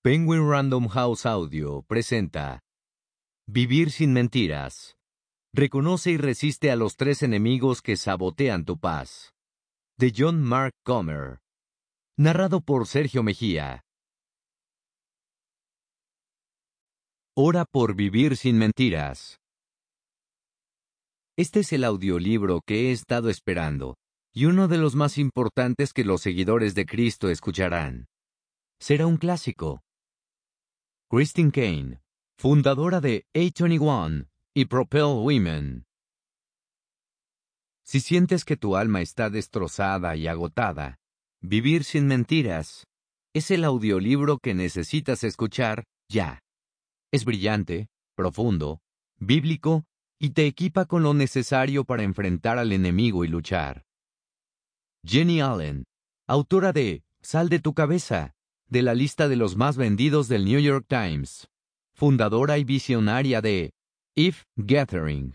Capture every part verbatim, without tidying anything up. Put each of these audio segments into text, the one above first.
Penguin Random House Audio presenta Vivir sin mentiras. Reconoce y resiste a los tres enemigos que sabotean tu paz. De John Mark Comer. Narrado por Sergio Mejía. Ora por vivir sin mentiras. Este es el audiolibro que he estado esperando, y uno de los más importantes que los seguidores de Cristo escucharán. Será un clásico. Christine Caine, fundadora de A veintiuno y Propel Women. Si sientes que tu alma está destrozada y agotada, Vivir sin mentiras es el audiolibro que necesitas escuchar ya. Es brillante, profundo, bíblico y te equipa con lo necesario para enfrentar al enemigo y luchar. Jenny Allen, autora de Sal de tu cabeza, de la lista de los más vendidos del New York Times, fundadora y visionaria de If Gathering.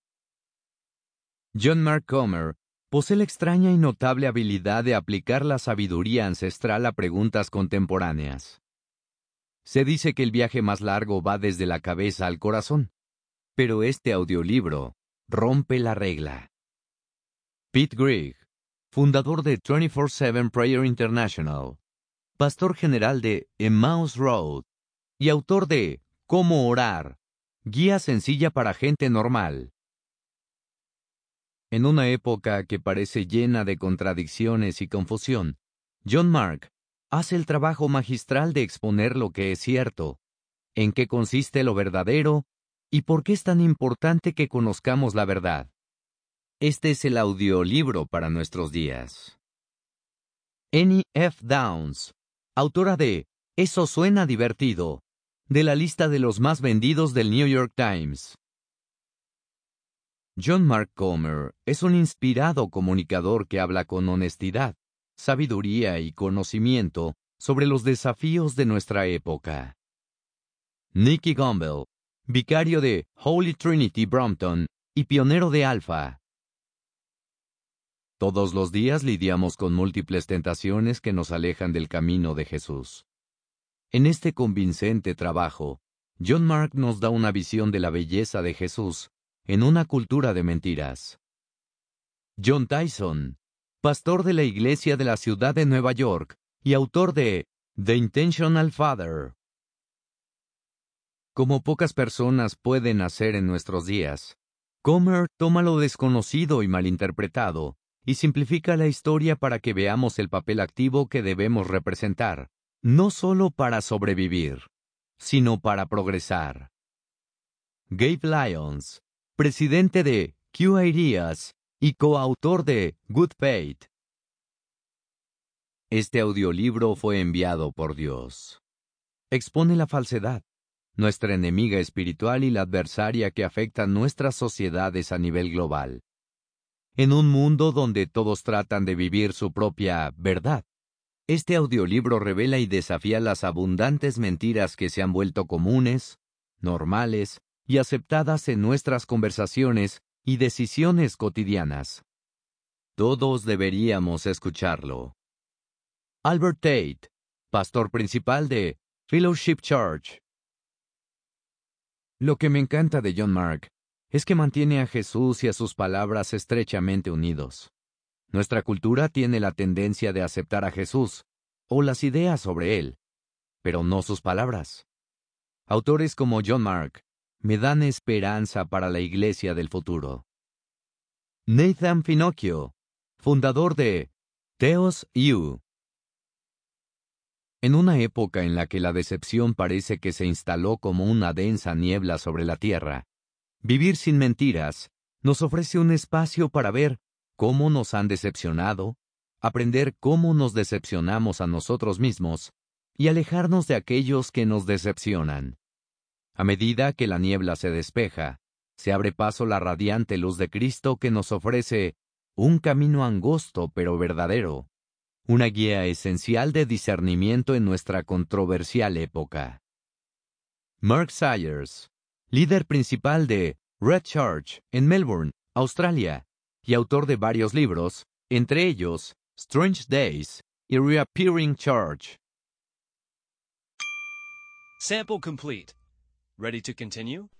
John Mark Comer posee la extraña y notable habilidad de aplicar la sabiduría ancestral a preguntas contemporáneas. Se dice que el viaje más largo va desde la cabeza al corazón, pero este audiolibro rompe la regla. Pete Greig, fundador de veinticuatro siete Prayer International, pastor general de Emmaus Road y autor de Cómo orar, guía sencilla para gente normal. En una época que parece llena de contradicciones y confusión, John Mark hace el trabajo magistral de exponer lo que es cierto, en qué consiste lo verdadero y por qué es tan importante que conozcamos la verdad. Este es el audiolibro para nuestros días. Annie F. Downs, autora de Eso suena divertido, de la lista de los más vendidos del New York Times. John Mark Comer es un inspirado comunicador que habla con honestidad, sabiduría y conocimiento sobre los desafíos de nuestra época. Nicky Gumbel, vicario de Holy Trinity Brompton y pionero de Alpha. Todos los días lidiamos con múltiples tentaciones que nos alejan del camino de Jesús. En este convincente trabajo, John Mark nos da una visión de la belleza de Jesús en una cultura de mentiras. John Tyson, pastor de la Iglesia de la Ciudad de Nueva York y autor de The Intentional Father. Como pocas personas pueden hacer en nuestros días, Comer toma lo desconocido y malinterpretado y simplifica la historia para que veamos el papel activo que debemos representar, no solo para sobrevivir, sino para progresar. Gabe Lyons, presidente de Q Ideas y coautor de Good Faith. Este audiolibro fue enviado por Dios. Expone la falsedad, nuestra enemiga espiritual y la adversaria que afecta nuestras sociedades a nivel global. En un mundo donde todos tratan de vivir su propia verdad, este audiolibro revela y desafía las abundantes mentiras que se han vuelto comunes, normales y aceptadas en nuestras conversaciones y decisiones cotidianas. Todos deberíamos escucharlo. Albert Tate, pastor principal de Fellowship Church. Lo que me encanta de John Mark es que mantiene a Jesús y a sus palabras estrechamente unidos. Nuestra cultura tiene la tendencia de aceptar a Jesús, o las ideas sobre él, pero no sus palabras. Autores como John Mark me dan esperanza para la iglesia del futuro. Nathan Finocchio, fundador de Theos U. En una época en la que la decepción parece que se instaló como una densa niebla sobre la tierra, Vivir sin mentiras nos ofrece un espacio para ver cómo nos han decepcionado, aprender cómo nos decepcionamos a nosotros mismos y alejarnos de aquellos que nos decepcionan. A medida que la niebla se despeja, se abre paso la radiante luz de Cristo que nos ofrece un camino angosto pero verdadero, una guía esencial de discernimiento en nuestra controversial época. Mark Sayers, líder principal de Red Church en Melbourne, Australia, y autor de varios libros, entre ellos Strange Days y Reappearing Church. Sample complete. Ready to continue?